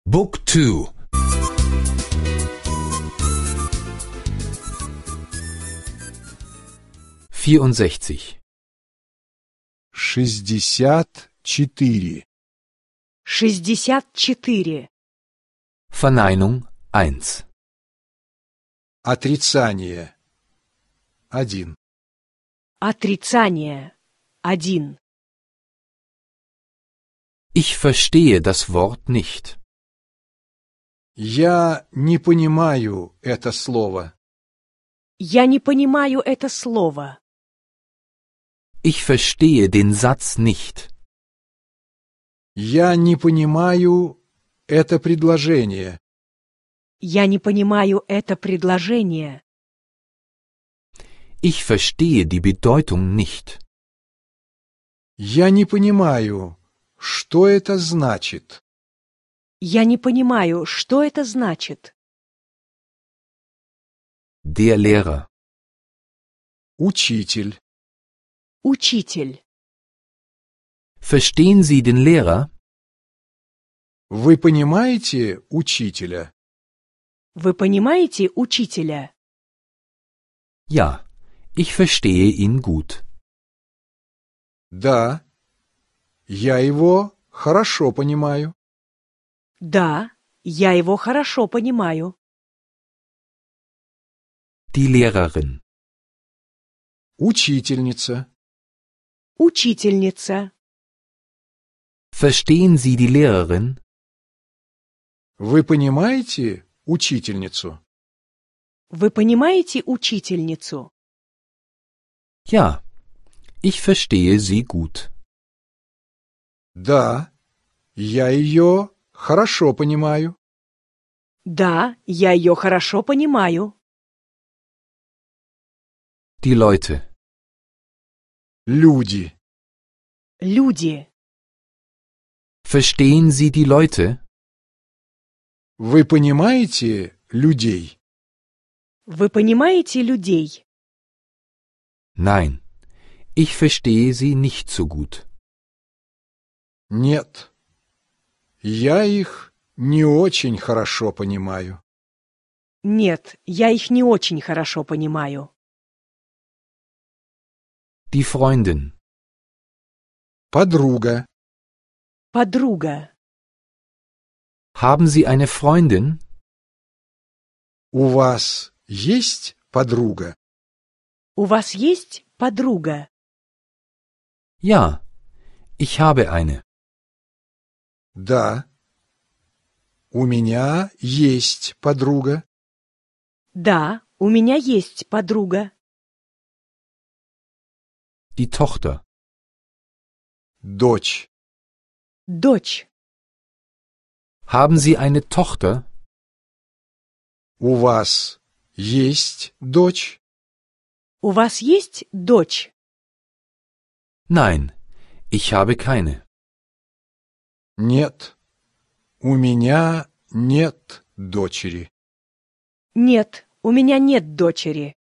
Book 2. 64. 64. 64. Verneinung 1. Отрицание. 1. Отрицание. 1. Ich verstehe das Wort nicht. Я не понимаю это слово. Я не понимаю это слово. Ich verstehe den Satz nicht. Я не понимаю это предложение. Я не понимаю это предложение. Ich verstehe die Bedeutung nicht. Я не понимаю, что это значит. Я не понимаю, что это значит. Der Lehrer. Учитель. Учитель. Verstehen Sie den Lehrer? Вы понимаете учителя? Вы понимаете учителя? Ja, ich verstehe ihn gut. Да. Я его хорошо понимаю. Да, я его хорошо понимаю. Die Lehrerin. Учительница. Учительница. Verstehen Sie die Lehrerin? Вы понимаете учительницу? Вы понимаете учительницу? Ja, ich verstehe sie gut. Да. Я ее хорошо понимаю. Да, я ее хорошо понимаю. Die Leute. Люди. Люди. Verstehen Sie die Leute? Вы понимаете людей? Вы понимаете людей? Nein, ich verstehe sie nicht so gut. Нет. Я их не очень хорошо понимаю. Нет, я их не очень хорошо понимаю. Die Freundin. Подруга. Подруга. Haben Sie eine Freundin? У вас есть подруга? У вас есть подруга? Ja, ich habe eine. Да. У меня есть подруга. Да, у меня есть подруга. Die Tochter. Дочь. Дочь. Haben Sie eine Tochter? У вас есть дочь? У вас есть дочь? Nein, ich habe keine. Нет. У меня нет дочери. Нет, у меня нет дочери.